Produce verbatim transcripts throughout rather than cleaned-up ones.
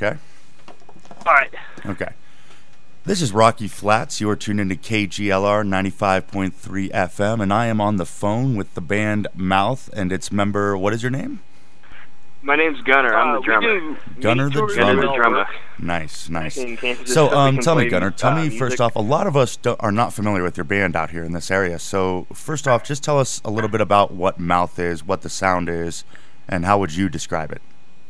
okay? All right. Okay. This is Rocky Flats. You're tuned into K G L R ninety-five point three F M, and I am on the phone with the band Mouth and its member. What is your name? My name's Gunner. I'm Uh, the drummer. We do Gunner the tours drummer. as well. drummer. Nice, nice. In Kansas, So, we um, can tell me, play, Gunner, tell uh, me music. first off, a lot of us don't, are not familiar with your band out here in this area. So, first off, just tell us a little bit about what Mouth is, what the sound is, and how would you describe it?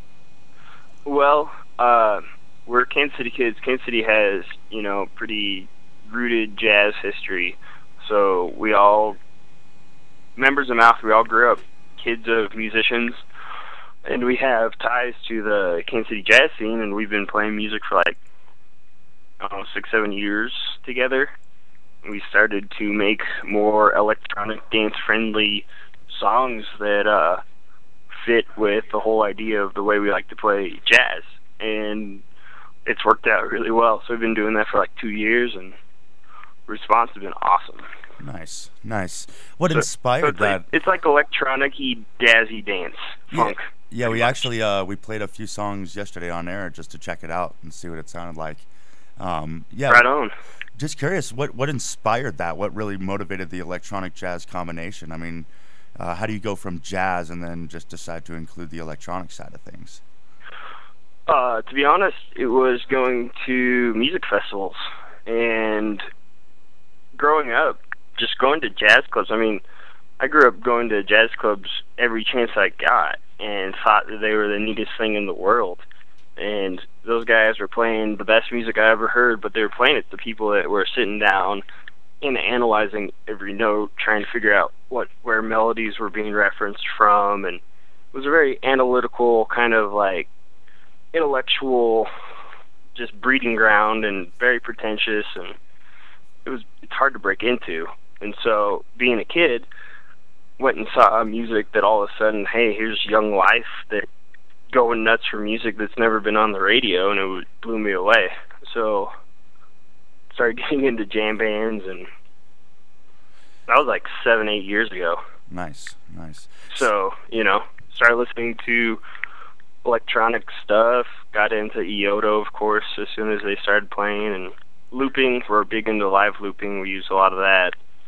Well, uh, we're Kansas City kids. Kansas City has, you know, pretty rooted jazz history. So we all, members of Mouth, we all grew up kids of musicians. And we have ties to the Kansas City jazz scene, and we've been playing music for like, I don't know, six, seven years together. We started to make more electronic, dance-friendly songs that uh, fit with the whole idea of the way we like to play jazz. And it's worked out really well. So we've been doing that for like two years, and the response has been awesome. Nice, nice. What So- inspired so it's that? Like, it's like electronic-y, jazzy dance, funk. Yeah, we actually uh, we played a few songs yesterday on air just to check it out and see what it sounded like. Um, yeah, Right on. just curious, what what inspired that? What really motivated the electronic jazz combination? I mean, uh, how do you go from jazz and then just decide to include the electronic side of things? Uh, to be honest, it was going to music festivals and growing up, just going to jazz clubs. I mean, I grew up going to jazz clubs every chance I got and thought that they were the neatest thing in the world. And those guys were playing the best music I ever heard, but they were playing it to people that were sitting down and analyzing every note, trying to figure out what where melodies were being referenced from. And it was a very analytical, kind of like intellectual, just breeding ground, and very pretentious, and it was it's hard to break into. And so, being a kid, went and saw music that all of a sudden, hey, here's young life that going nuts for music that's never been on the radio, and it would, blew me away. So, started getting into jam bands, and that was like seven, eight years ago. Nice, nice. So, you know, started listening to electronic stuff, got into E O T O, of course, as soon as they started playing, and looping. We're big into live looping. We use a lot of that.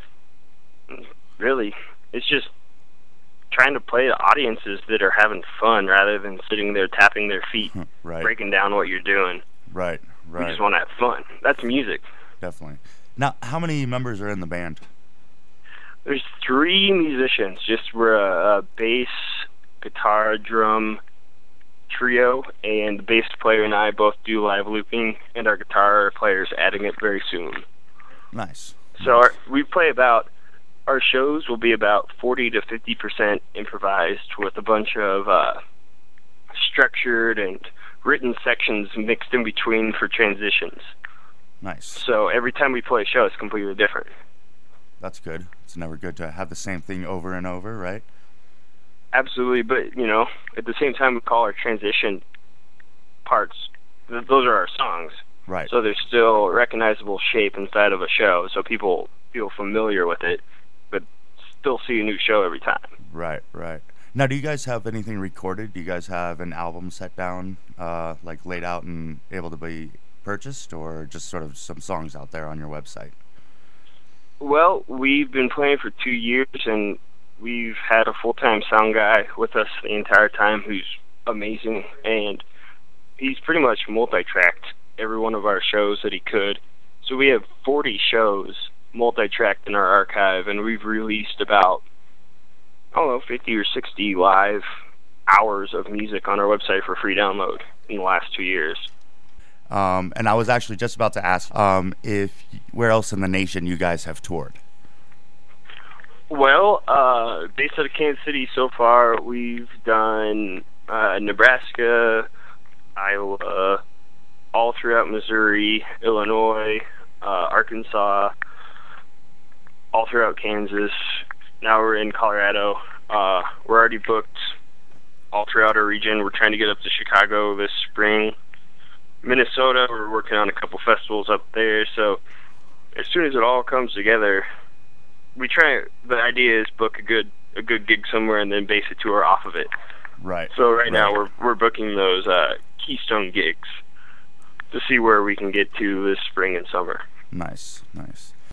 And really, it's just trying to play to audiences that are having fun rather than sitting there tapping their feet, Right, breaking down what you're doing. right, We right. just want to have fun. That's music. Definitely. Now, how many members are in the band? There's three musicians. Just we're a, a bass, guitar, drum trio, and the bass player and I both do live looping, and our guitar player's adding it very soon. Nice. So our, we play about, our shows will be about forty to fifty percent improvised with a bunch of uh, structured and written sections mixed in between for transitions. Nice. So every time we play a show, it's completely different. That's good. It's never good to have the same thing over and over, right? Absolutely, but, you know, at the same time, we call our transition parts, th- those are our songs. Right. So there's still recognizable shape inside of a show, so people feel familiar with it, but still see a new show every time. Right, right. Now, do you guys have anything recorded? Do you guys have an album set down, uh, like laid out and able to be purchased, or just sort of some songs out there on your website? Well, we've been playing for two years, and we've had a full-time sound guy with us the entire time who's amazing, and he's pretty much multi-tracked every one of our shows that he could. So we have forty shows multi-tracked in our archive, and we've released about, I don't know, fifty or sixty live hours of music on our website for free download in the last two years. Um, and I was actually just about to ask um, if where else in the nation you guys have toured. Well, uh, based out of Kansas City so far, we've done uh, Nebraska, Iowa, all throughout Missouri, Illinois, uh, Arkansas, all throughout Kansas. Now we're in Colorado. Uh, we're already booked all throughout our region. We're trying to get up to Chicago this spring. Minnesota, we're working on a couple festivals up there. So as soon as it all comes together, we try. The idea is book a good a good gig somewhere and then base a tour off of it. Right. So right, right. now we're we're booking those uh, Keystone gigs to see where we can get to this spring and summer. Nice, nice.